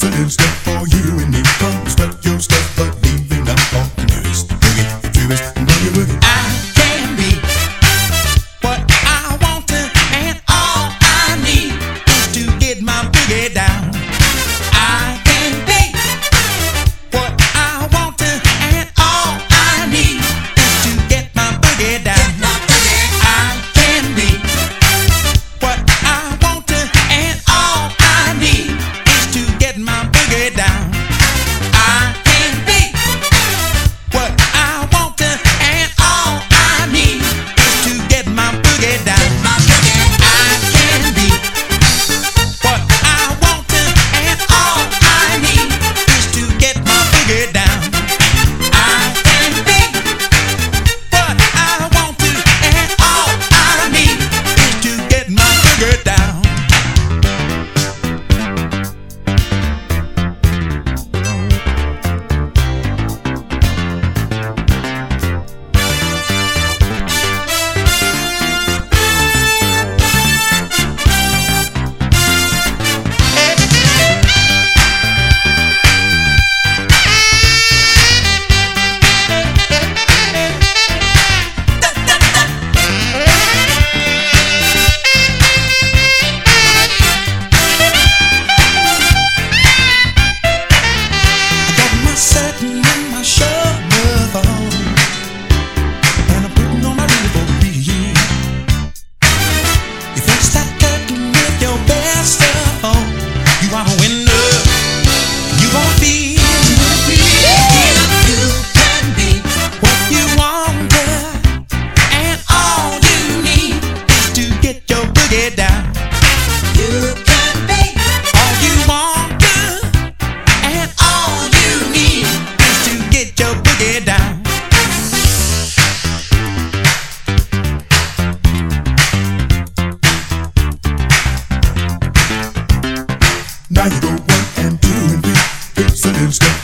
little step for you and me. Come sweat your stuff, but leaving out all the newest. Boogie, the truest, boogie woogie. I can be what I want to, and all I need is to get my boogie down. I can be what I want to, and all I need is to get my boogie down. I can be what I want to, and all I need is to get my boogie down. I can be what I want to, and all I need is to get my boogie down. I can be what I want to, and all I need is to get my boogie down. I can be what I want to, and all I need is to get my boogie down. Got my satin and my shirt on, and I'm putting on my river beat. You fix that curtain with your best stuff on. You want to win up, you want to feel. You can be what you want, and all you need is to get your boogie down. You can be all you want, and all you need is to get your boogie down. Now you go 1 and 2 and 3. Fix a little step